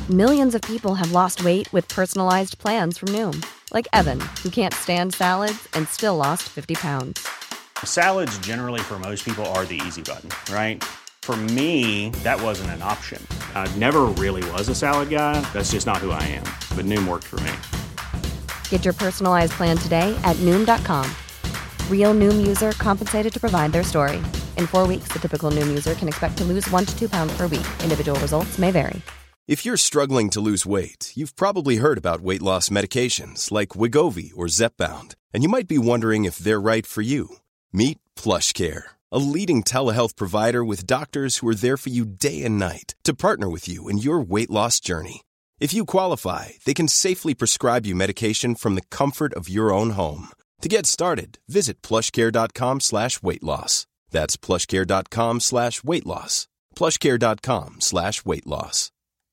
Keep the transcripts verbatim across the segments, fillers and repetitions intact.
Millions of people have lost weight with personalized plans from Noom. Like Evan, who can't stand salads and still lost fifty pounds. Salads generally for most people are the easy button, right? For me, that wasn't an option. I never really was a salad guy. That's just not who I am. But Noom worked for me. Get your personalized plan today at Noom dot com. Real Noom user compensated to provide their story. In four weeks, the typical Noom user can expect to lose one to two pounds per week. Individual results may vary. If you're struggling to lose weight, you've probably heard about weight loss medications like Wegovy or Zepbound, and you might be wondering if they're right for you. Meet PlushCare, a leading telehealth provider with doctors who are there for you day and night to partner with you in your weight loss journey. If you qualify, they can safely prescribe you medication from the comfort of your own home. To get started, visit plushcare.com slash weight loss. That's plushcare.com slash weight loss. plushcare.com slash weight loss.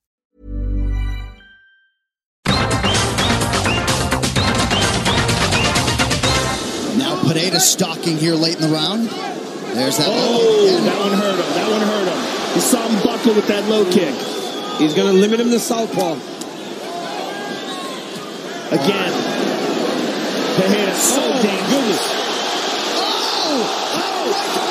Now Pineda stalking here late in the round. There's that. Oh, low that one hurt him. That one hurt him. You saw him buckle with that low kick. He's going to limit him to southpaw. Again. Pineda so oh, dangerous. Oh! Oh! Right.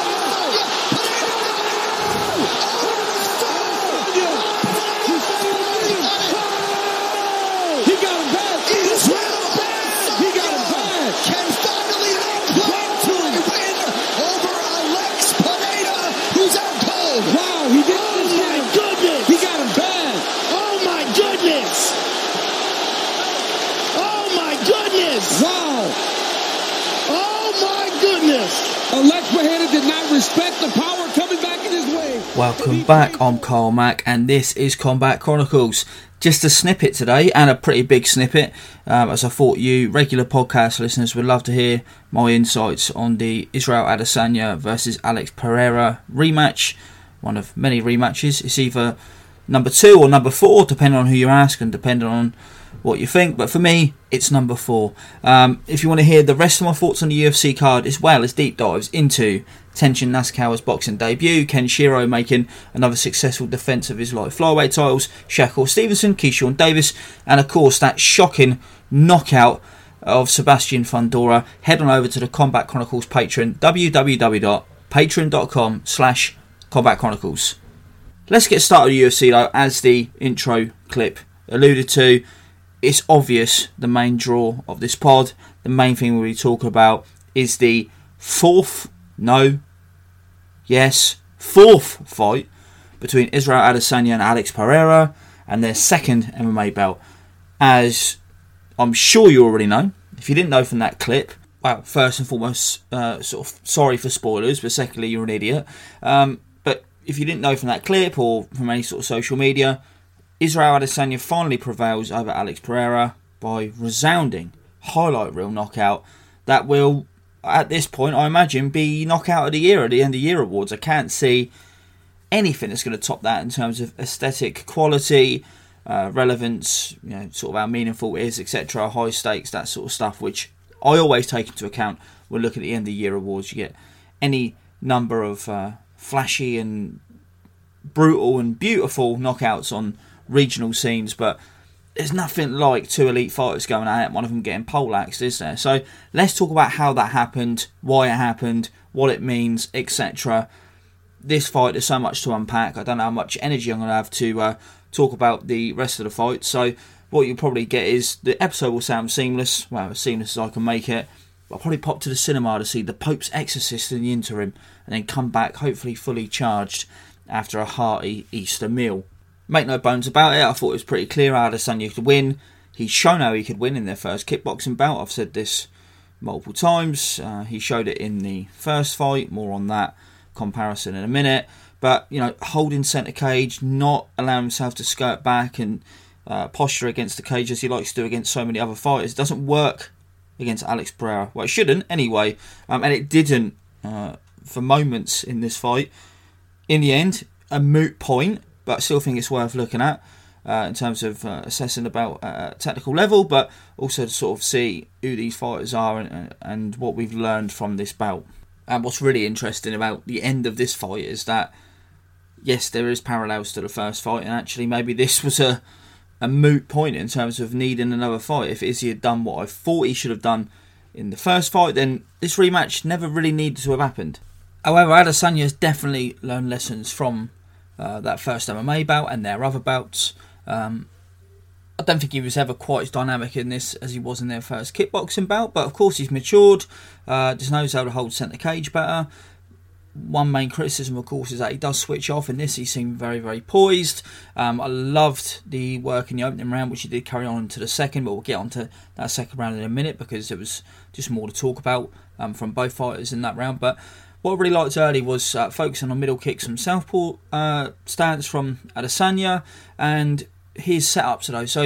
Alex Pineda did not respect the power coming back in his way. Welcome back, I'm Carl Mack and this is Combat Chronicles. Just a snippet today, and a pretty big snippet, um, as I thought you regular podcast listeners would love to hear my insights on the Israel Adesanya versus Alex Pereira rematch. One of many rematches. It's either number two or number four, depending on who you ask and depending on what you think, but for me it's number four. Um, if you want to hear the rest of my thoughts on the U F C card, as well as deep dives into Tenshin Nasukawa's boxing debut, Kenshiro making another successful defence of his light flyweight titles, Shakur Stevenson, Keyshawn Davis, and of course that shocking knockout of Sebastian Fundora, head on over to the Combat Chronicles Patreon, www.patreon.com slash Combat Chronicles. Let's get started with U F C though. As the intro clip alluded to, it's obvious the main draw of this pod, the main thing we'll be talking about is the fourth, no, yes, fourth fight between Israel Adesanya and Alex Pereira, and their second M M A bout. As I'm sure you already know, if you didn't know from that clip, well, first and foremost, uh, sort of sorry for spoilers, but secondly, you're an idiot. Um, but if you didn't know from that clip or from any sort of social media, Israel Adesanya finally prevails over Alex Pereira by resounding highlight reel knockout that will, at this point, I imagine, be knockout of the year at the end of year awards. I can't see anything that's going to top that in terms of aesthetic quality, uh, relevance, you know, sort of how meaningful it is, et cetera, high stakes, that sort of stuff, which I always take into account when looking at the end of year awards. You get any number of uh, flashy and brutal and beautiful knockouts on regional scenes, but there's nothing like two elite fighters going at it, one of them getting poleaxed, is there? So let's talk about how that happened, why it happened, what it means, et cetera. This fight, there's so much to unpack. I don't know how much energy I'm going to have to uh, talk about the rest of the fight. So what you'll probably get is the episode will sound seamless, well, as seamless as I can make it. I'll probably pop to the cinema to see The Pope's Exorcist in the interim, and then come back hopefully fully charged after a hearty Easter meal. Make no bones about it, I thought it was pretty clear how Adesanya could win. He's shown how he could win in their first kickboxing bout. I've said this multiple times. Uh, he showed it in the first fight. More on that comparison in a minute. But, you know, holding centre cage, not allowing himself to skirt back and uh, posture against the cage as he likes to do against so many other fighters. It doesn't work against Alex Pereira. Well, it shouldn't anyway. Um, and it didn't uh, for moments in this fight. In the end, a moot point. But I still think it's worth looking at uh, in terms of uh, assessing about uh, technical level, but also to sort of see who these fighters are and, and what we've learned from this bout. And what's really interesting about the end of this fight is that, yes, there is parallels to the first fight, and actually maybe this was a a moot point in terms of needing another fight. If Izzy had done what I thought he should have done in the first fight, then this rematch never really needed to have happened. However, Adesanya has definitely learned lessons from uh, that first M M A bout and their other bouts. Um, I don't think he was ever quite as dynamic in this as he was in their first kickboxing bout, but of course he's matured, uh, just knows how to hold centre cage better. One main criticism, of course, is that he does switch off. In this, he seemed very, very poised. Um, I loved the work in the opening round, which he did carry on into the second, but we'll get on to that second round in a minute because there was just more to talk about um, from both fighters in that round. But what I really liked early was uh, focusing on middle kicks from southpaw uh, stance from Adesanya and his setups, though. So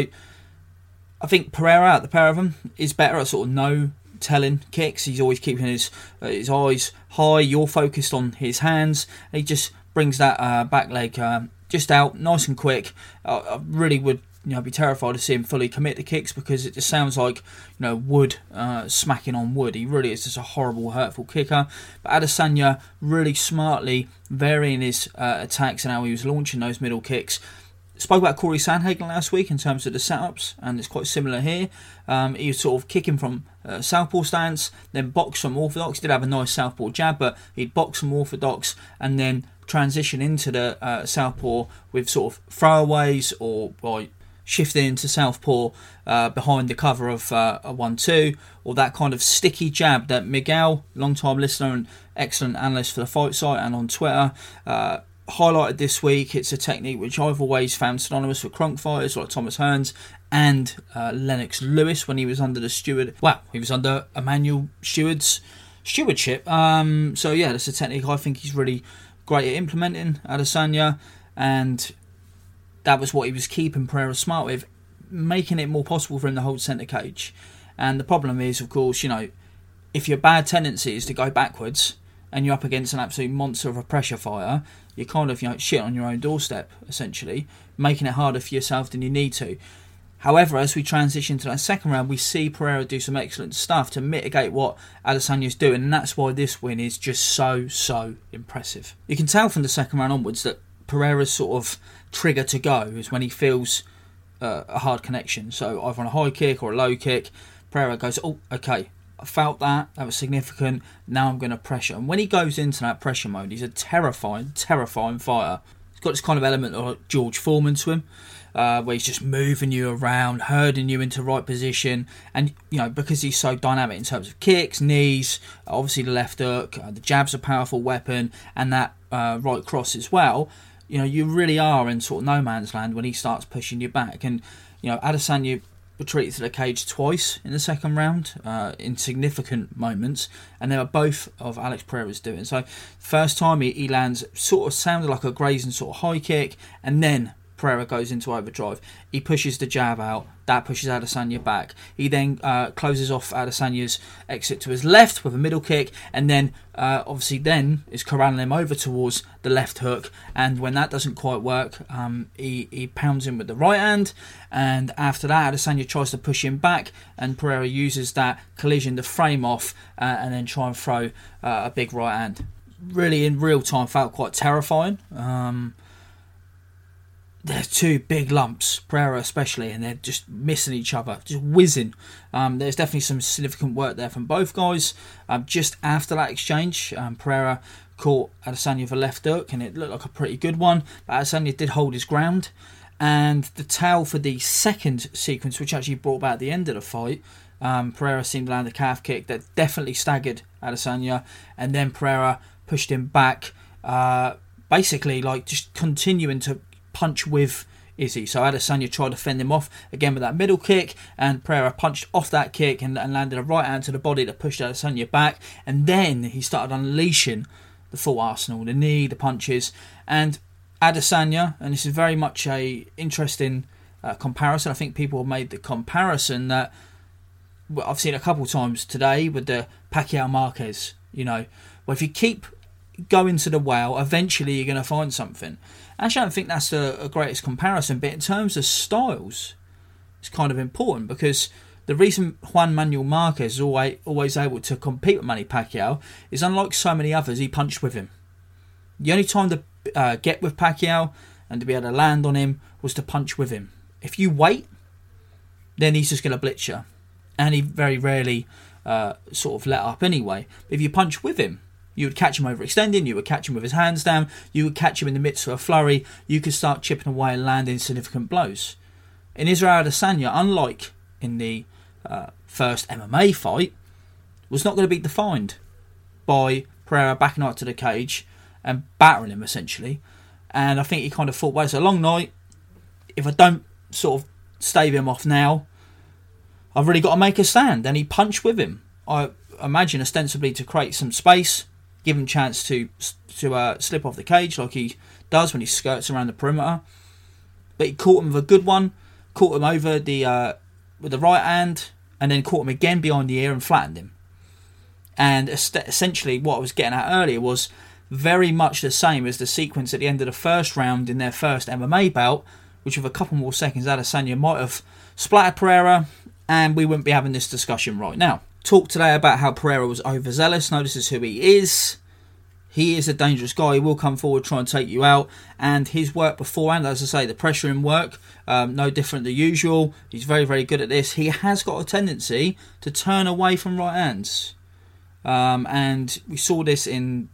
I think Pereira, out the pair of them, is better at sort of no telling kicks. He's always keeping his uh, his eyes high. You're focused on his hands. He just brings that uh, back leg uh, just out, nice and quick. Uh, I really would, you know, be terrified to see him fully commit the kicks because it just sounds like, you know, wood uh, smacking on wood. He really is just a horrible, hurtful kicker. But Adesanya really smartly varying his uh, attacks and how he was launching those middle kicks. Spoke about Corey Sandhagen last week in terms of the setups, and it's quite similar here. Um, he was sort of kicking from uh, southpaw stance, then box from orthodox. He did have a nice southpaw jab, but he'd box from orthodox and then transition into the uh, southpaw with sort of throwaways or by shifting into southpaw uh, behind the cover of uh, a one two, or that kind of sticky jab that Miguel, long-time listener and excellent analyst for the Fight Site and on Twitter, uh, highlighted this week. It's a technique which I've always found synonymous with crunk fighters like Thomas Hearns and uh, Lennox Lewis when he was under the steward. Well, he was under Emmanuel Steward's stewardship. Um, so yeah, that's a technique I think he's really great at implementing, Adesanya, and that was what he was keeping Pereira smart with, making it more possible for him to hold centre cage. And the problem is, of course, you know, if your bad tendency is to go backwards and you're up against an absolute monster of a pressure fighter, you're kind of, you know, shit on your own doorstep, essentially, making it harder for yourself than you need to. However, as we transition to that second round, we see Pereira do some excellent stuff to mitigate what Adesanya's doing, and that's why this win is just so, so impressive. You can tell from the second round onwards that Pereira's sort of trigger to go is when he feels uh, a hard connection. So either on a high kick or a low kick, Pereira goes, oh, okay, I felt that, that was significant, now I'm going to pressure. And when he goes into that pressure mode, he's a terrifying, terrifying fighter. He's got this kind of element of George Foreman to him, uh, where he's just moving you around, herding you into right position. And, you know, because he's so dynamic in terms of kicks, knees, obviously the left hook, uh, the jab's a powerful weapon, and that uh, right cross as well, you know, you really are in sort of no man's land when he starts pushing you back. And, you know, Adesanya retreated to the cage twice in the second round uh, in significant moments, and they were both of Alex Pereira's doing. So first time he, he lands sort of sounded like a grazing sort of high kick, and then Pereira goes into overdrive. He pushes the jab out, that pushes Adesanya back. He then uh, closes off Adesanya's exit to his left with a middle kick, and then uh, obviously then is corralling him over towards the left hook, and when that doesn't quite work, um, he, he pounds him with the right hand, and after that Adesanya tries to push him back, and Pereira uses that collision to frame off uh, and then try and throw uh, a big right hand. Really in real time felt quite terrifying. Um, They're two big lumps, Pereira especially, and they're just missing each other, just whizzing. Um, there's definitely some significant work there from both guys. Um, just after that exchange, um, Pereira caught Adesanya with a left hook, and it looked like a pretty good one. But Adesanya did hold his ground. And the tell for the second sequence, which actually brought about the end of the fight, um, Pereira seemed to land a calf kick that definitely staggered Adesanya, and then Pereira pushed him back, uh, basically like just continuing to punch with Izzy. So Adesanya tried to fend him off again with that middle kick, and Pereira punched off that kick and, and landed a right hand to the body that pushed Adesanya back, and then he started unleashing the full arsenal, the knee, the punches, and Adesanya, and this is very much a interesting uh, comparison. I think people have made the comparison that well, I've seen a couple of times today with the Pacquiao Marquez, you know, where if you keep going to the well, eventually you're going to find something. Actually, I don't think that's the, the greatest comparison, but in terms of styles, it's kind of important, because the reason Juan Manuel Marquez is always, always able to compete with Manny Pacquiao is, unlike so many others, he punched with him. The only time to uh, get with Pacquiao and to be able to land on him was to punch with him. If you wait, then he's just going to blitz you. And he very rarely uh, sort of let up anyway. But if you punch with him, you would catch him overextending, you would catch him with his hands down, you would catch him in the midst of a flurry, you could start chipping away and landing significant blows. In Israel Adesanya, unlike in the uh, first M M A fight, was not going to be defined by Pereira backing out to the cage and battering him essentially. And I think he kind of thought, well, it's a long night. If I don't sort of stave him off now, I've really got to make a stand. And he punched with him. I imagine ostensibly to create some space, give him a chance to to uh, slip off the cage like he does when he skirts around the perimeter. But he caught him with a good one, caught him over the uh, with the right hand, and then caught him again behind the ear and flattened him. And essentially what I was getting at earlier was very much the same as the sequence at the end of the first round in their first M M A bout, which with a couple more seconds Adesanya might have splattered Pereira, and we wouldn't be having this discussion right now. Talk today about how Pereira was overzealous. No, this is who he is. He is a dangerous guy. He will come forward, try and take you out. And his work beforehand, as I say, the pressure in work, um, no different than usual. He's very, very good at this. He has got a tendency to turn away from right hands. Um, and we saw this in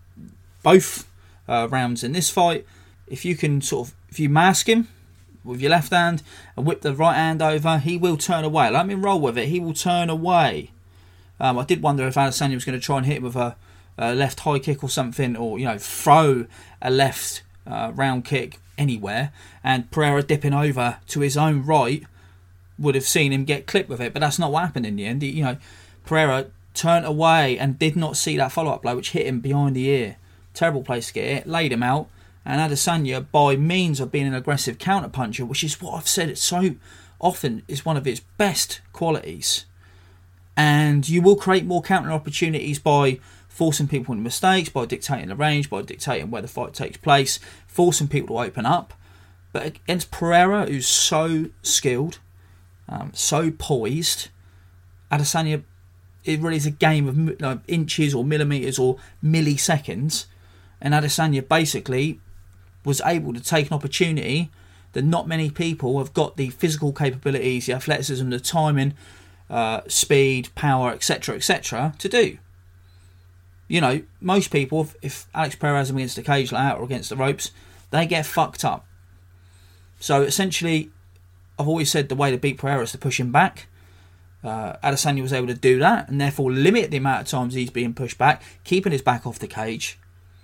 both uh, rounds in this fight. If you can sort of, if you mask him with your left hand and whip the right hand over, he will turn away. Let me roll with it. He will turn away. Um, I did wonder if Adesanya was going to try and hit him with a, a left high kick or something, or you know, throw a left uh, round kick anywhere, and Pereira dipping over to his own right would have seen him get clipped with it. But that's not what happened in the end. He, you know, Pereira turned away and did not see that follow-up blow, which hit him behind the ear. Terrible place to get it. Laid him out. And Adesanya, by means of being an aggressive counter-puncher, which is what I've said it so often is one of its best qualities. And you will create more counter opportunities by forcing people into mistakes, by dictating the range, by dictating where the fight takes place, forcing people to open up. But against Pereira, who's so skilled, um, so poised, Adesanya, it really is a game of like, inches or millimetres or milliseconds. And Adesanya basically was able to take an opportunity that not many people have got the physical capabilities, the athleticism, the timing, uh, speed, power, et cetera, et cetera to do. You know, most people, if, if Alex Pereira has them against the cage like that or against the ropes, they get fucked up. So essentially, I've always said the way to beat Pereira is to push him back. Uh, Adesanya was able to do that and therefore limit the amount of times he's being pushed back, keeping his back off the cage.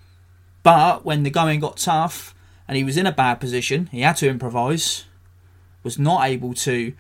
But when the going got tough and he was in a bad position, he had to improvise, was not able to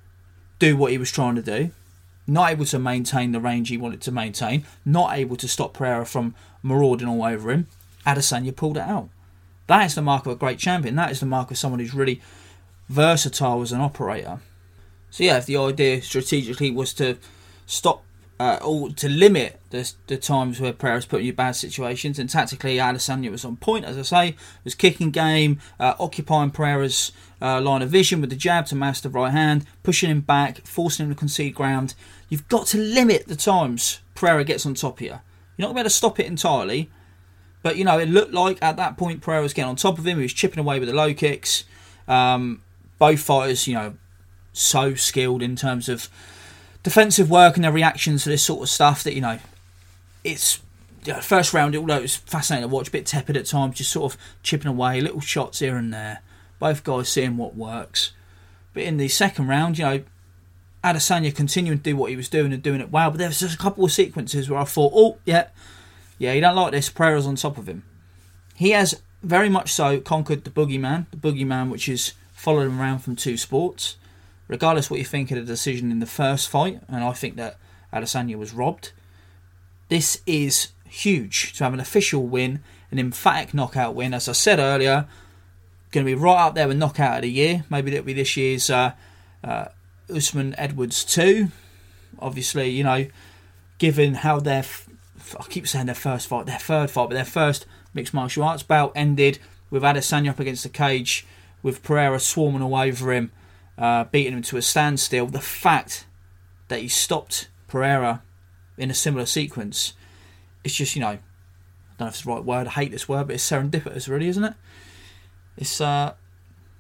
do what he was trying to do, not able to maintain the range he wanted to maintain, not able to stop Pereira from marauding all over him. Adesanya pulled it out. That is the mark of a great champion. That is the mark of someone who's really versatile as an operator. So yeah, if the idea strategically was to stop Uh, or to limit the, the times where Pereira's put you in bad situations, and tactically Adesanya was on point, as I say, was kicking game, uh, occupying Pereira's uh, line of vision with the jab to mask the right hand, pushing him back, forcing him to concede ground. You've got to limit the times Pereira gets on top of you. You're not going to be able to stop it entirely, but you know, it looked like at that point Pereira was getting on top of him, he was chipping away with the low kicks. Um, both fighters, you know, so skilled in terms of defensive work and their reactions to this sort of stuff that, you know, it's, you know, first round, although it was fascinating to watch, a bit tepid at times, just sort of chipping away, little shots here and there, both guys seeing what works. But in the second round, you know, Adesanya continuing to do what he was doing and doing it well, but there was just a couple of sequences where I thought, oh, yeah, yeah, you don't like this, Pereira's on top of him. He has very much so conquered the boogeyman, the boogeyman which is followed him around from two sports. Regardless what you think of the decision in the first fight, and I think that Adesanya was robbed, this is huge to have an official win, an emphatic knockout win. As I said earlier, going to be right up there with knockout of the year. Maybe that'll be this year's uh, uh, Usman Edwards two. Obviously, you know, given how their, f- I keep saying their first fight, their third fight, but their first mixed martial arts bout ended with Adesanya up against the cage, with Pereira swarming all over him, Uh, beating him to a standstill. The fact that he stopped Pereira in a similar sequence, it's just, you know, I don't know if it's the right word, I hate this word, but it's serendipitous really, isn't it? It's uh,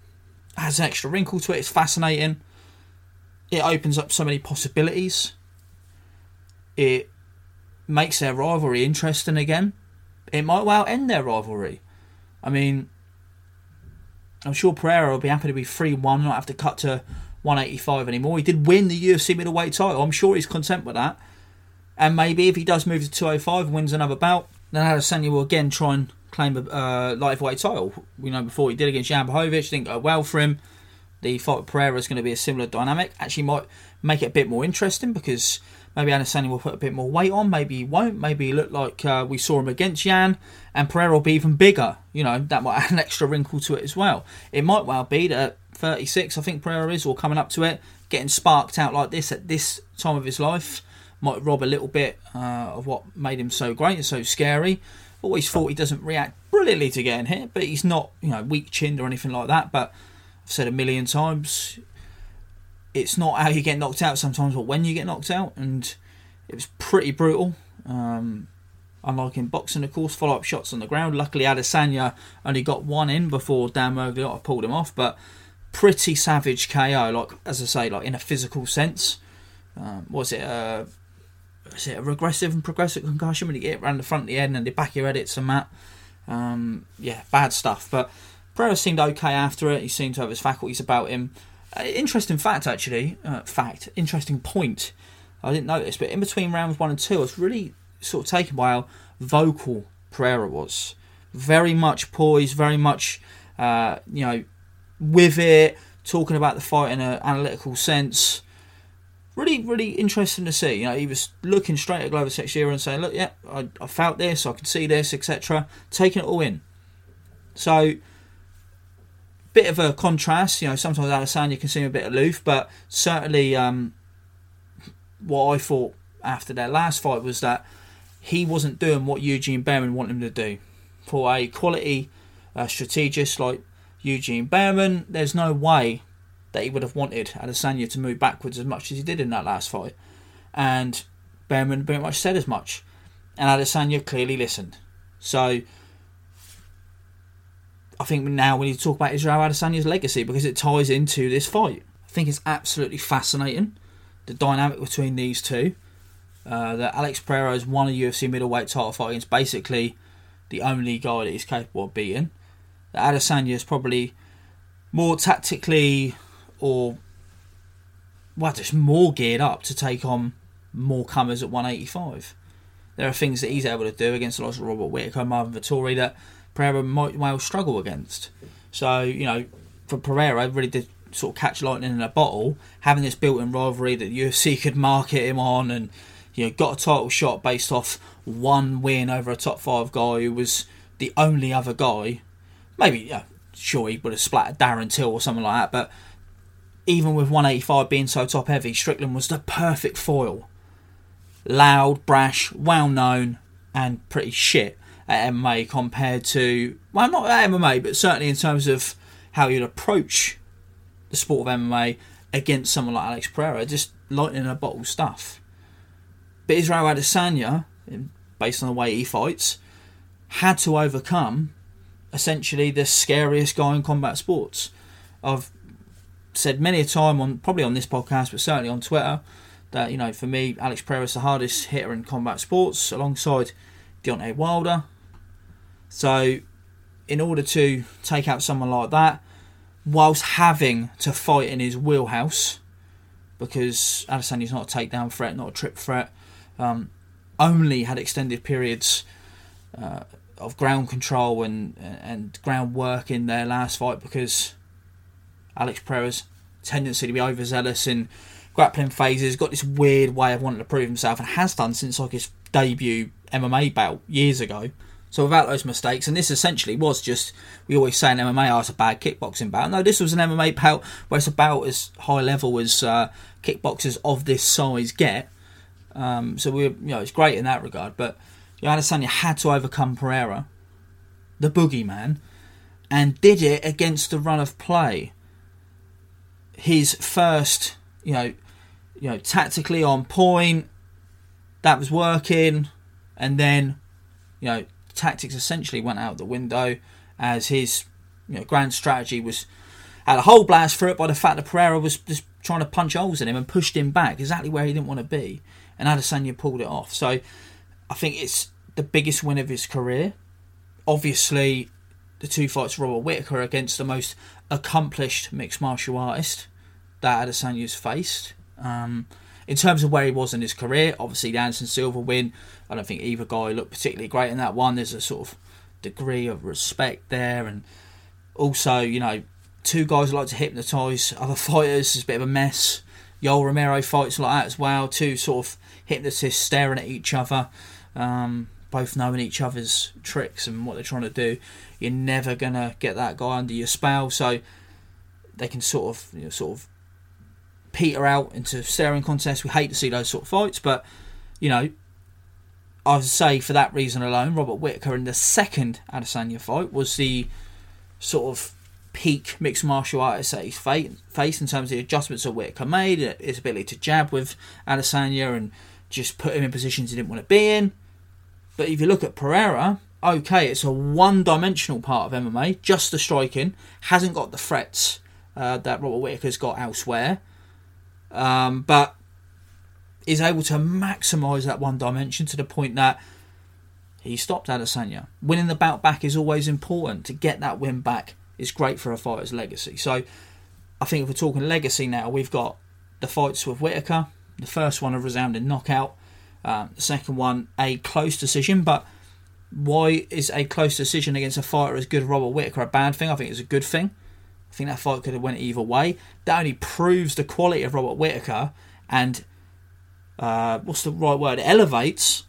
Has an extra wrinkle to it. It's fascinating. It opens up so many possibilities. It makes their rivalry interesting again. It might well end their rivalry. I mean, I'm sure Pereira will be happy to be three one, not have to cut to one eighty-five anymore. He did win the U F C middleweight title. I'm sure he's content with that. And maybe if he does move to two oh five and wins another bout, then Adesanya will again try and claim a uh, light heavyweight title. We know before he did against Jan Blachowicz, didn't go well for him. The fight with Pereira is going to be a similar dynamic. Actually might make it a bit more interesting because maybe Adesanya will put a bit more weight on. Maybe he won't. Maybe he look like uh, we saw him against Jan, and Pereira will be even bigger. You know, that might add an extra wrinkle to it as well. It might well be that at thirty-six, I think Pereira is, or coming up to it, getting sparked out like this at this time of his life might rob a little bit uh, of what made him so great and so scary. Always thought he doesn't react brilliantly to getting hit, but he's not, you know, weak-chinned or anything like that. But I've said a million times, it's not how you get knocked out sometimes, but when you get knocked out, and it was pretty brutal. Um, unlike in boxing, of course, follow-up shots on the ground. Luckily, Adesanya only got one in before Dan Miragliotta pulled him off, but pretty savage K O, like, as I say, like in a physical sense. Um, was it a, was it a regressive and progressive concussion when you get it around the front of the head and then the back of your head hits and that? Um, yeah, bad stuff. But Pereira seemed okay after it. He seemed to have his faculties about him. Uh, interesting fact, actually. Uh, fact. Interesting point. I didn't notice, but in between rounds one and two, I was really sort of taken by how vocal Pereira was. Very much poised, very much, uh, you know, with it, talking about the fight in an analytical sense. Really, really interesting to see. You know, he was looking straight at Glover Teixeira and saying, look, yeah, I, I felt this, I can see this, et cetera. Taking it all in. So, bit of a contrast. You know, sometimes Adesanya can seem a bit aloof, but certainly um, what I thought after their last fight was that he wasn't doing what Eugene Bareman wanted him to do. For a quality uh, strategist like Eugene Bareman, there's no way that he would have wanted Adesanya to move backwards as much as he did in that last fight. And Bareman pretty much said as much. And Adesanya clearly listened. So I think now we need to talk about Israel Adesanya's legacy because it ties into this fight. I think it's absolutely fascinating, the dynamic between these two. Uh, that Alex Pereira has won a U F C middleweight title fight against basically the only guy that he's capable of beating. That Adesanya is probably more tactically or well, just more geared up to take on more comers at one eighty-five. There are things that he's able to do against the likes of Robert Whittaker, Marvin Vettori that Pereira might well struggle against. So, you know, for Pereira, it really did sort of catch lightning in a bottle, having this built-in rivalry that the U F C could market him on, and you know, got a title shot based off one win over a top five guy who was the only other guy. Maybe, yeah, sure, he would have splattered Darren Till or something like that, but even with one eighty-five being so top heavy, Strickland was the perfect foil. Loud, brash, well known, and pretty shit at M M A compared to, well, not at M M A, but certainly in terms of how you'd approach the sport of M M A against someone like Alex Pereira, just lightning in a bottle stuff. But Israel Adesanya, based on the way he fights, had to overcome essentially the scariest guy in combat sports. I've said many a time, on probably on this podcast, but certainly on Twitter, that, you know, for me, Alex Pereira is the hardest hitter in combat sports, alongside Deontay Wilder. So, in order to take out someone like that, whilst having to fight in his wheelhouse, because Adesanya's not a takedown threat, not a trip threat, um, only had extended periods uh, of ground control and and ground work in their last fight, because Alex Pereira's tendency to be overzealous in grappling phases, got this weird way of wanting to prove himself, and has done since like his debut M M A bout years ago. So without those mistakes, and this essentially was just, we always say in M M A, oh, it's a bad kickboxing bout. No, this was an M M A bout where it's about as high level as uh, kickboxers of this size get. Um, so we, you know, it's great in that regard. But you know, Adesanya had to overcome Pereira, the boogeyman, and did it against the run of play. His first, you know, you know, tactically on point, that was working, and then, you know, tactics essentially went out the window as his, you know, grand strategy was had a whole blast through it by the fact that Pereira was just trying to punch holes in him and pushed him back exactly where he didn't want to be, and Adesanya pulled it off. So I think it's the biggest win of his career. Obviously, the two fights Robert Whittaker against the most accomplished mixed martial artist that Adesanya's faced. Um, in terms of where he was in his career, obviously the Anderson Silva win, I don't think either guy looked particularly great in that one. There's a sort of degree of respect there, and also, you know, two guys who like to hypnotise other fighters is a bit of a mess. Yoel Romero fights like that as well. Two sort of hypnotists staring at each other, um, both knowing each other's tricks and what they're trying to do. You're never gonna get that guy under your spell, so they can sort of, you know, sort of peter out into staring contests. We hate to see those sort of fights, but you know, I would say for that reason alone, Robert Whittaker in the second Adesanya fight was the sort of peak mixed martial artist that he's faced in terms of the adjustments that Whittaker made, his ability to jab with Adesanya and just put him in positions he didn't want to be in. But if you look at Pereira, okay, it's a one-dimensional part of M M A, just the striking, hasn't got the threats uh, that Robert Whittaker's got elsewhere, um, but is able to maximise that one dimension to the point that he stopped Adesanya. Winning the bout back is always important. To get that win back is great for a fighter's legacy. So I think if we're talking legacy now, we've got the fights with Whittaker. The first one a resounding knockout. Um, the second one a close decision. But why is a close decision against a fighter as good as Robert Whittaker a bad thing? I think it's a good thing. I think that fight could have went either way. That only proves the quality of Robert Whittaker and uh, what's the right word? It elevates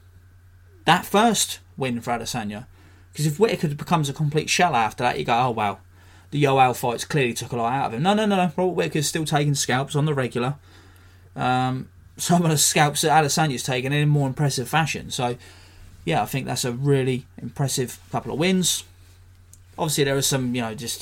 that first win for Adesanya. Because if Whittaker becomes a complete shell after that, you go, oh wow, the Yoel fights clearly took a lot out of him. No, no, no, no. Robert Whittaker's still taking scalps on the regular. Um, some of the scalps that Adesanya's taken in a more impressive fashion. So, yeah, I think that's a really impressive couple of wins. Obviously, there are some, you know, just,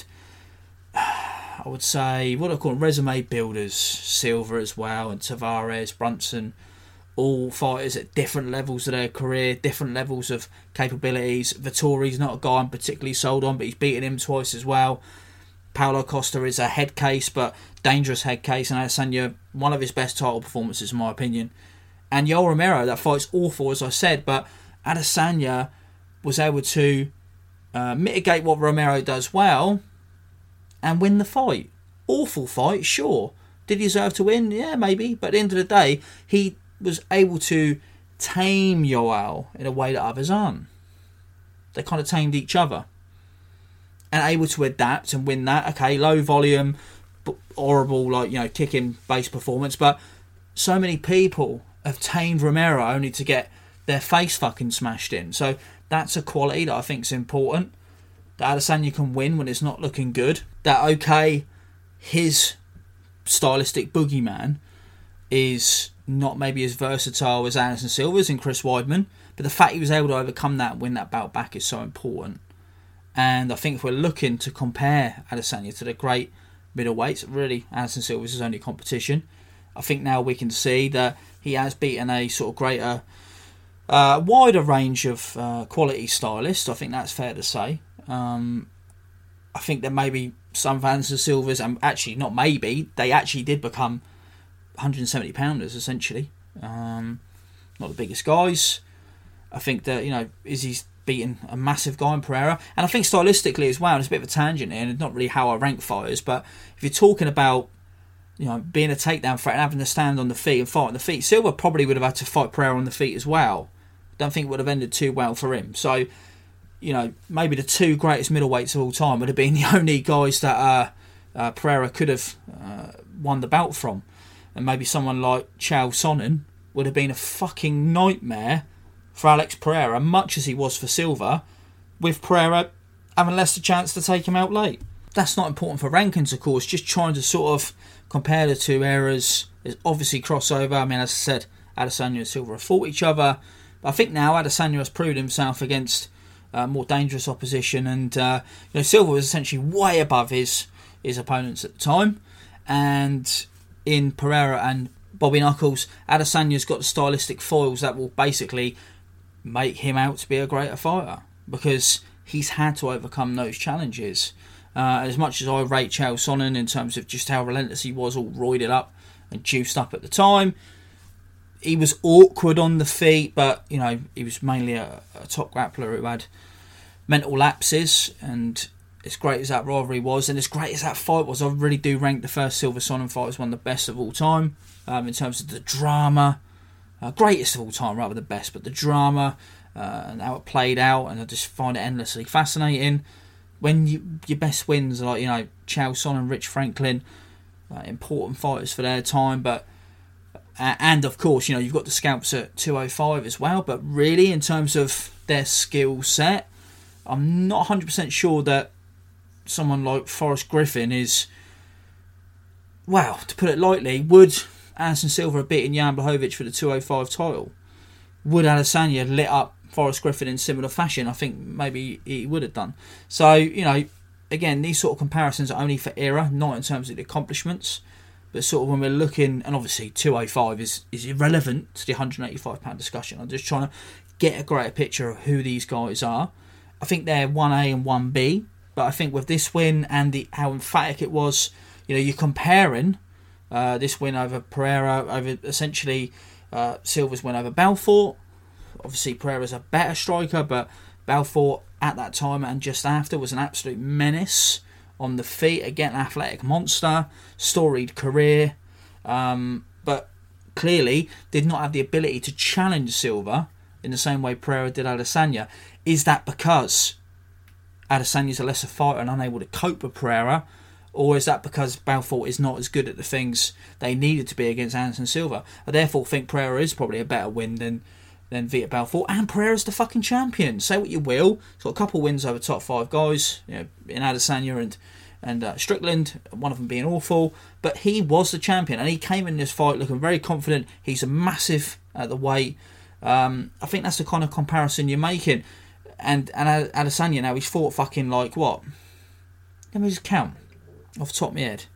I would say, what do I call them, resume builders. Silva as well, and Tavares, Brunson, all fighters at different levels of their career, different levels of capabilities. Vettori's not a guy I'm particularly sold on, but he's beaten him twice as well. Paulo Costa is a head case, but dangerous head case, and Adesanya, one of his best title performances in my opinion. And Yoel Romero, that fight's awful as I said, but Adesanya was able to uh, mitigate what Romero does well and win the fight. Awful fight, sure. Did he deserve to win? Yeah, maybe. But at the end of the day, he was able to tame Yoel in a way that others aren't. They kind of tamed each other. And able to adapt and win that. Okay, low volume, horrible, like, you know, kicking base performance. But so many people have tamed Romero only to get their face fucking smashed in. So that's a quality that I think is important. That Adesanya can win when it's not looking good. That, okay, his stylistic boogeyman is not maybe as versatile as Anderson Silva's and Chris Weidman, but the fact he was able to overcome that and win that bout back is so important. And I think if we're looking to compare Adesanya to the great middleweights, really Anderson Silva's his only competition. I think now we can see that he has beaten a sort of greater, uh, wider range of uh, quality stylists. I think that's fair to say. Um, I think that maybe some fans of Silva's, and actually not maybe, they actually did become one hundred seventy pounders essentially. Um, not the biggest guys. I think that, you know, Izzy's beaten a massive guy in Pereira, and I think stylistically as well, and it's a bit of a tangent here, and it's not really how I rank fighters, but if you're talking about, you know, being a takedown threat and having to stand on the feet and fight on the feet, Silva probably would have had to fight Pereira on the feet as well. Don't think it would have ended too well for him. So, you know, maybe the two greatest middleweights of all time would have been the only guys that uh, uh, Pereira could have uh, won the bout from. And maybe someone like Chael Sonnen would have been a fucking nightmare for Alex Pereira, much as he was for Silva, with Pereira having less a chance to take him out late. That's not important for rankings, of course, just trying to sort of compare the two eras. There's obviously crossover. I mean, as I said, Adesanya and Silva have fought each other. But I think now Adesanya has proved himself against uh, more dangerous opposition, and uh, you know, Silva was essentially way above his his opponents at the time. And in Pereira and Bobby Knuckles, Adesanya's got the stylistic foils that will basically make him out to be a greater fighter, because he's had to overcome those challenges. Uh, as much as I rate Chael Sonnen in terms of just how relentless he was, all roided up and juiced up at the time, he was awkward on the feet, but, you know, he was mainly a, a top grappler who had mental lapses, and as great as that rivalry was, and as great as that fight was, I really do rank the first Silva Sonnen fight as one of the best of all time, um, in terms of the drama, uh, greatest of all time, rather than best, but the drama, uh, and how it played out, and I just find it endlessly fascinating. When you, your best wins are like, you know, Chael Sonnen and Rich Franklin, uh, important fighters for their time, but uh, and of course, you know, you've got the scalps at two oh five as well, but really in terms of their skill set, I'm not one hundred percent sure that someone like Forrest Griffin is, well, to put it lightly, would Anderson Silva have beaten Jan Blachowicz for the two oh five title? Would Adesanya lit up Forrest Griffin in similar fashion? I think maybe he would have done. So, you know, again, these sort of comparisons are only for era, not in terms of the accomplishments, but sort of when we're looking, and obviously two oh five is, is irrelevant to the one hundred eighty-five pound discussion. I'm just trying to get a greater picture of who these guys are. I think they're one A and one B, but I think with this win and the how emphatic it was, you know, you're comparing uh, this win over Pereira, over essentially uh, Silva's win over Belfort. Obviously, Pereira's a better striker, but Belfort at that time and just after was an absolute menace on the feet. Again, an athletic monster, storied career, um, but clearly did not have the ability to challenge Silva in the same way Pereira did Adesanya. Is that because Adesanya's a lesser fighter and unable to cope with Pereira, or is that because Belfort is not as good at the things they needed to be against Anderson Silva? I therefore think Pereira is probably a better win than than Vitor Belfort, and Pereira's the fucking champion. Say what you will, he's got a couple wins over top five guys, you know, in Adesanya and and uh, Strickland, one of them being awful, but he was the champion, and he came in this fight looking very confident. He's a massive at the weight. Um, I think that's the kind of comparison you're making. And and Adesanya now, he's fought fucking like what? Let me just count off the top of my head.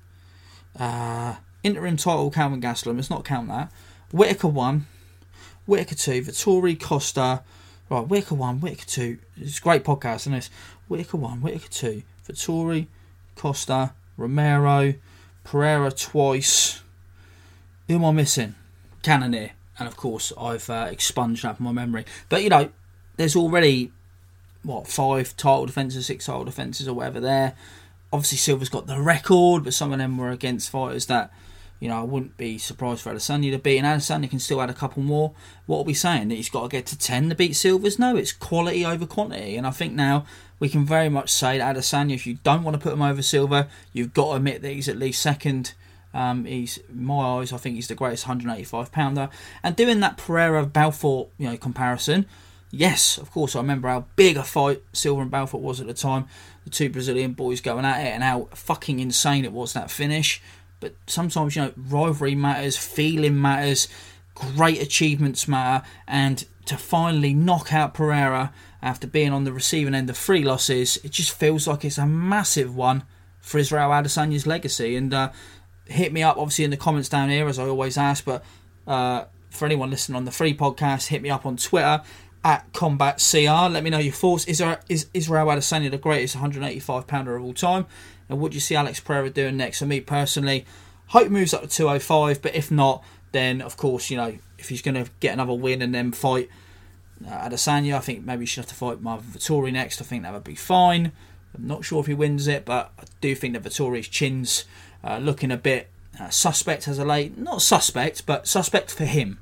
Uh, interim title, Calvin Gastelum. Let's not count that. Whittaker one. Whittaker two, Vettori, Costa. Right, Whittaker one, Whittaker two. It's a great podcast, isn't it? Whittaker one, Whittaker two, Vettori, Costa, Romero, Pereira twice. Who am I missing? Cannonier. And of course, I've uh, expunged that from my memory. But, you know, there's already, what, five title defences, six title defences or whatever there. Obviously, Silva's got the record, but some of them were against fighters that, you know, I wouldn't be surprised for Adesanya to beat. And Adesanya can still add a couple more. What are we saying? That he's got to get to ten to beat Silva's? No, it's quality over quantity. And I think now we can very much say that Adesanya, if you don't want to put him over Silva, you've got to admit that he's at least second. Um, he's, in my eyes, I think he's the greatest one hundred eighty-five pounder. And doing that Pereira-Belfort, you know, comparison, yes, of course, I remember how big a fight Silva and Belfort was at the time. The two Brazilian boys going at it, and how fucking insane it was, that finish. But sometimes, you know, rivalry matters, feeling matters, great achievements matter, and to finally knock out Pereira after being on the receiving end of three losses, it just feels like it's a massive one for Israel Adesanya's legacy. And uh, hit me up, obviously, in the comments down here, as I always ask, but uh, for anyone listening on the free podcast, hit me up on Twitter, at Combat C R. Let me know your thoughts. Is, there, is Israel Adesanya the greatest one hundred eighty-five pounder of all time? And what do you see Alex Pereira doing next? For me personally, hope he moves up to two oh five, but if not, then of course, you know, if he's going to get another win and then fight uh, Adesanya, I think maybe he should have to fight Marvin Vettori next. I think that would be fine. I'm not sure if he wins it, but I do think that Vettori's chin's uh, looking a bit uh, suspect as of late. Not suspect, but suspect for him.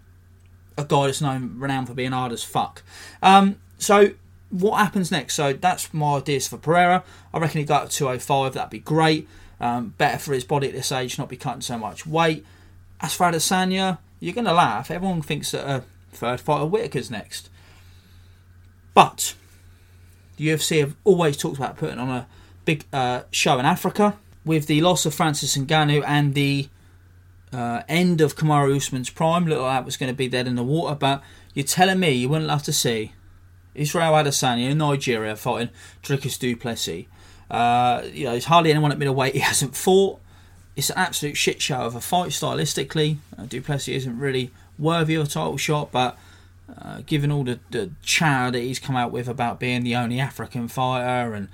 A guy that's known, renowned for being hard as fuck. Um, so, what happens next? So, that's my ideas for Pereira. I reckon he'd go up to two oh five. That'd be great. Um, better for his body at this age, not be cutting so much weight. As for Adesanya, you're going to laugh. Everyone thinks that a third fighter Whittaker's next. But the U F C have always talked about putting on a big uh, show in Africa. With the loss of Francis Ngannou and the uh, end of Kamaru Usman's prime, looked like that was going to be dead in the water. But you're telling me you wouldn't love to see Israel Adesanya in Nigeria fighting Dricus du Plessis. Uh, you know, there's hardly anyone at middleweight he hasn't fought. It's an absolute shit show of a fight stylistically. Uh, du Plessis isn't really worthy of a title shot, but uh, given all the, the chatter that he's come out with about being the only African fighter and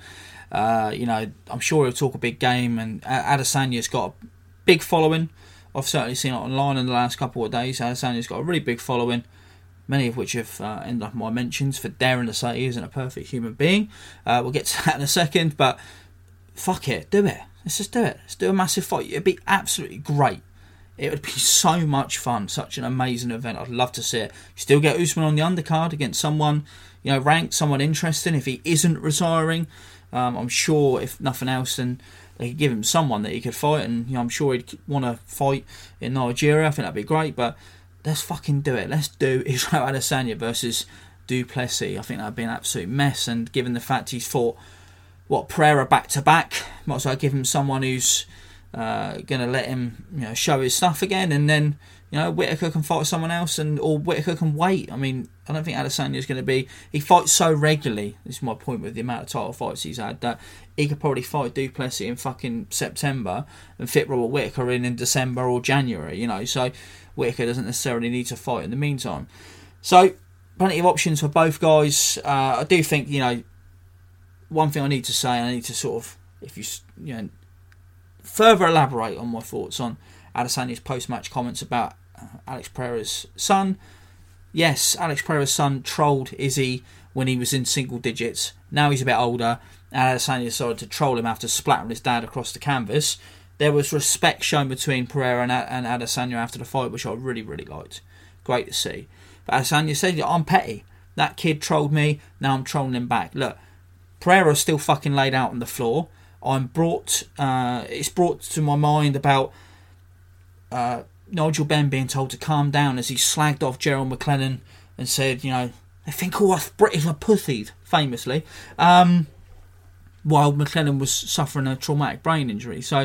Uh, you know, I'm sure he'll talk a big game, and Adesanya's got a big following. I've certainly seen it online in the last couple of days. Adesanya's got a really big following, many of which have uh, ended up in my mentions for daring to say he isn't a perfect human being. Uh, we'll get to that in a second, but fuck it, do it. Let's just do it. Let's do a massive fight. It'd be absolutely great. It would be so much fun, such an amazing event. I'd love to see it. Still get Usman on the undercard against someone, you know, ranked, someone interesting. If he isn't retiring, um, I'm sure if nothing else, then they could give him someone that he could fight, and you know, I'm sure he'd want to fight in Nigeria. I think that'd be great, but let's fucking do it. Let's do Israel Adesanya versus Du Plessis. I think that'd be an absolute mess, and given the fact he's fought, what, Pereira back-to-back, might as well give him someone who's uh, going to let him, you know, show his stuff again, and then, you know, Whittaker can fight someone else, and or Whittaker can wait. I mean, I don't think Adesanya's going to be... He fights so regularly, this is my point with the amount of title fights he's had, that he could probably fight Du Plessis in fucking September and fit Robert Whittaker in in December or January, you know, so Whittaker doesn't necessarily need to fight in the meantime. So, plenty of options for both guys. Uh, I do think, you know, one thing I need to say, I need to sort of, if you, you know, further elaborate on my thoughts on Adesanya's post-match comments about uh, Alex Pereira's son. Yes, Alex Pereira's son trolled Izzy when he was in single digits. Now he's a bit older, and Adesanya decided to troll him after splattering his dad across the canvas. There was respect shown between Pereira and, and Adesanya after the fight, which I really, really liked. Great to see. But Adesanya said, I'm petty. That kid trolled me, now I'm trolling him back. Look, Pereira's still fucking laid out on the floor. I'm brought, uh, it's brought to my mind about uh, Nigel Benn being told to calm down as he slagged off Gerald McLennan and said, you know, they think all us British are pussied, famously, um, while McLennan was suffering a traumatic brain injury. So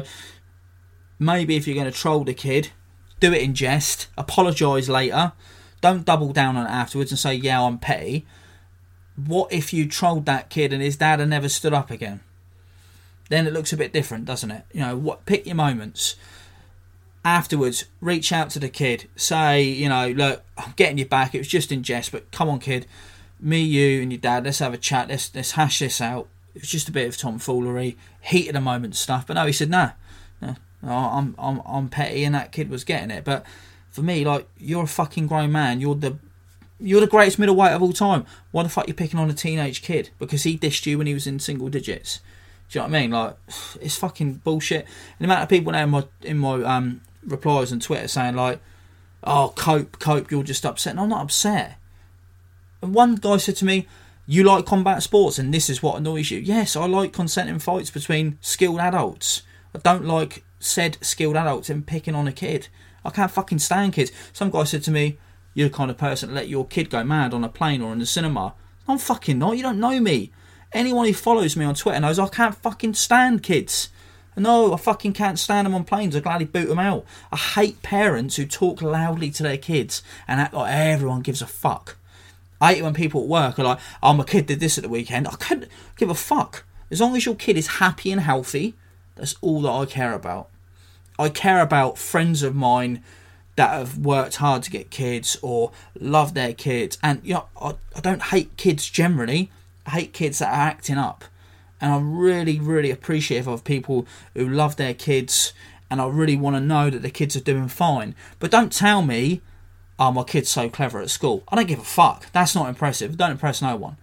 maybe if you're going to troll the kid, do it in jest, apologise later, don't double down on it afterwards and say, yeah, I'm petty. What if you trolled that kid and his dad had never stood up again? Then it looks a bit different, doesn't it? You know, what? Pick your moments. Afterwards, reach out to the kid. Say, you know, look, I'm getting you back. It was just in jest, but come on, kid. Me, you, and your dad, let's have a chat. Let's let's hash this out. It was just a bit of tomfoolery, heat of the moment stuff. But no, he said, nah, no, I'm I'm I'm petty, and that kid was getting it. But for me, like, you're a fucking grown man. You're the You're the greatest middleweight of all time. Why the fuck are you picking on a teenage kid? Because he dished you when he was in single digits. Do you know what I mean? Like, it's fucking bullshit. And the amount of people now in my in my um, replies on Twitter saying like, oh, cope, cope, you're just upset. And I'm not upset. And one guy said to me, you like combat sports and this is what annoys you. Yes, I like consenting fights between skilled adults. I don't like said skilled adults and picking on a kid. I can't fucking stand kids. Some guy said to me, you're the kind of person to let your kid go mad on a plane or in the cinema. I'm fucking not. You don't know me. Anyone who follows me on Twitter knows I can't fucking stand kids. No, I fucking can't stand them on planes. I gladly boot them out. I hate parents who talk loudly to their kids and act like everyone gives a fuck. I hate it when people at work are like, oh, my kid did this at the weekend. I couldn't give a fuck. As long as your kid is happy and healthy, that's all that I care about. I care about friends of mine that have worked hard to get kids or love their kids. And, you know, I, I don't hate kids generally. I hate kids that are acting up. And I'm really, really appreciative of people who love their kids, and I really want to know that the kids are doing fine. But don't tell me, oh, my kid's so clever at school. I don't give a fuck. That's not impressive. Don't impress no one.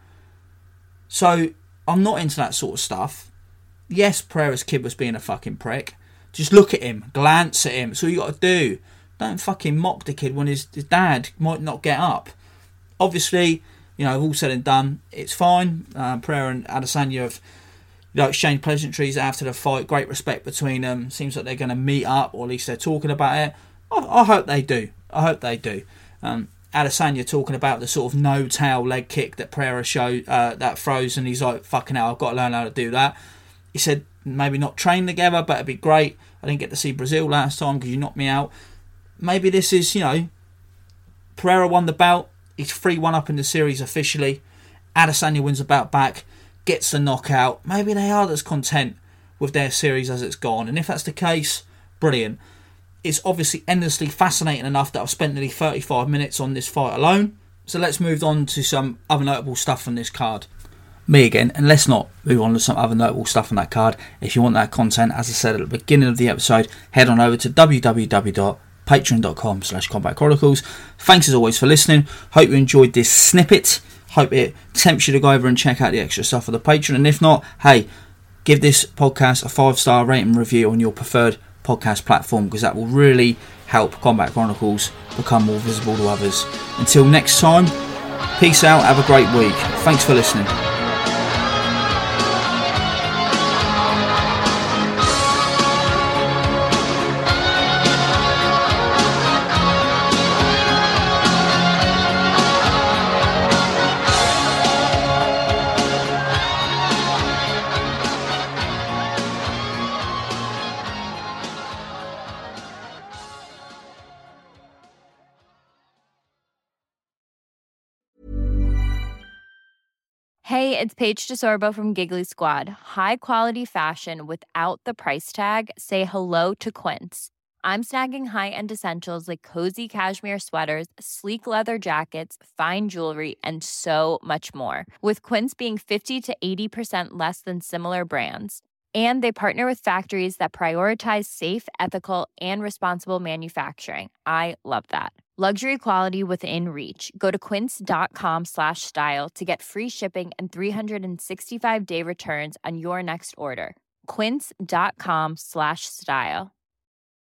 So, I'm not into that sort of stuff. Yes, Pereira's kid was being a fucking prick. Just look at him. Glance at him. That's all you got to do. Don't fucking mock the kid when his, his dad might not get up. Obviously, you know, all said and done, it's fine. Uh, Pereira and Adesanya have, you know, exchanged pleasantries after the fight. Great respect between them. Seems like they're going to meet up, or at least they're talking about it. I, I hope they do. I hope they do. Um, Adesanya talking about the sort of no-tail leg kick that Pereira showed, uh, that throws, and he's like, fucking hell, I've got to learn how to do that. He said, maybe not train together, but it'd be great. I didn't get to see Brazil last time because you knocked me out. Maybe this is, you know, Pereira won the bout. He's three one up in the series officially. Adesanya wins the bout back, gets the knockout. Maybe they are just content with their series as it's gone. And if that's the case, brilliant. It's obviously endlessly fascinating enough that I've spent nearly thirty-five minutes on this fight alone. So let's move on to some other notable stuff from this card. me again, and let's not move on to some other notable stuff on that card. If you want that content, as I said at the beginning of the episode, head on over to w w w dot patreon dot com slash combat chronicles. Thanks as always for listening. Hope you enjoyed this snippet. Hope it tempts you to go over and check out the extra stuff for the Patreon, and if not, hey, give this podcast a five star rating review on your preferred podcast platform, because that will really help Combat Chronicles become more visible to others. Until next time, peace out, have a great week. Thanks for listening. Hey, it's Paige DeSorbo from Giggly Squad. High quality fashion without the price tag. Say hello to Quince. I'm snagging high-end essentials like cozy cashmere sweaters, sleek leather jackets, fine jewelry, and so much more. With Quince being fifty to eighty percent less than similar brands. And they partner with factories that prioritize safe, ethical, and responsible manufacturing. I love that. Luxury quality within reach. Go to quince.com slash style to get free shipping and three sixty-five day returns on your next order. Quince.com slash style.